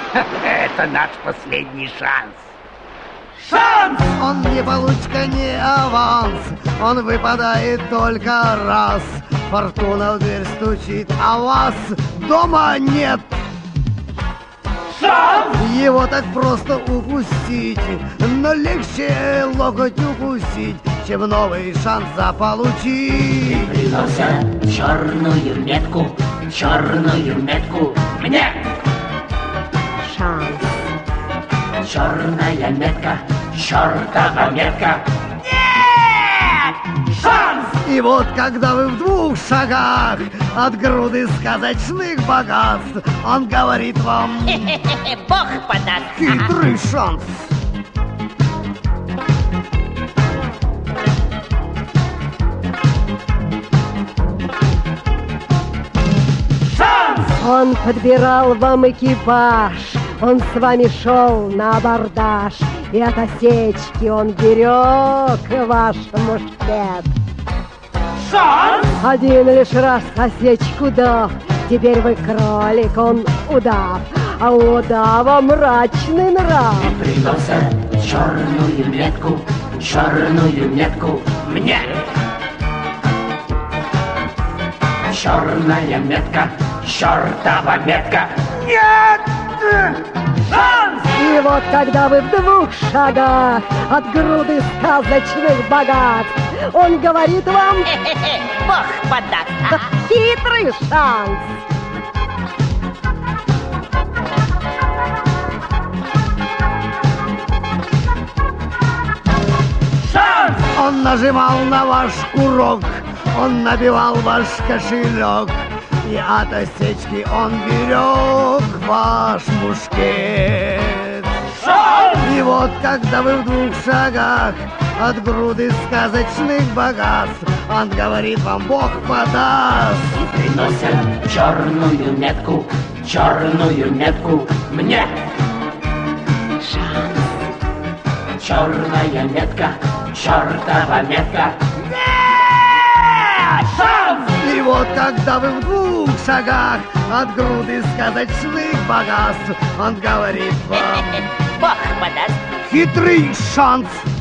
Это наш последний шанс. Шанс! Он не получка, не аванс, он выпадает только раз. Фортуна в дверь стучит, а вас дома нет. Шанс! Его так просто упустить, но легче локоть укусить, чем новый шанс заполучить. Приносят черную метку мне. Шанс. Черная метка, чертова метка. Нет! Шанс! И вот когда вы в 2 шагах от груды сказочных богатств, он говорит вам: Бог подаст. хитрый шанс. Шанс! Он подбирал вам экипаж, он с вами шел на абордаж, и от осечки он берег ваш мушкет. Шанс! Один лишь раз осечку дав, теперь вы кролик, он удав, а у удава мрачный нрав. Приносят черную метку мне. Черная метка, чертова метка. Нет! Шанс! И вот когда вы в 2 шагах от груды сказочных богатств, он говорит вам: Бог подаст. хитрый шанс. Шанс! Он нажимал на ваш курок, он набивал ваш кошелек, и от осечки он берег ваш мушкет. Шанс! И вот когда вы в 2 шагах от груды сказочных богатств, он говорит вам: Бог подаст. Приносят черную метку мне. Шанс. Черная метка, чертова метка. Нет! Шанс! И вот когда вы в 2 шагах от груды сказочных богатств, он говорит вам: Бог подаст. хитрый шанс.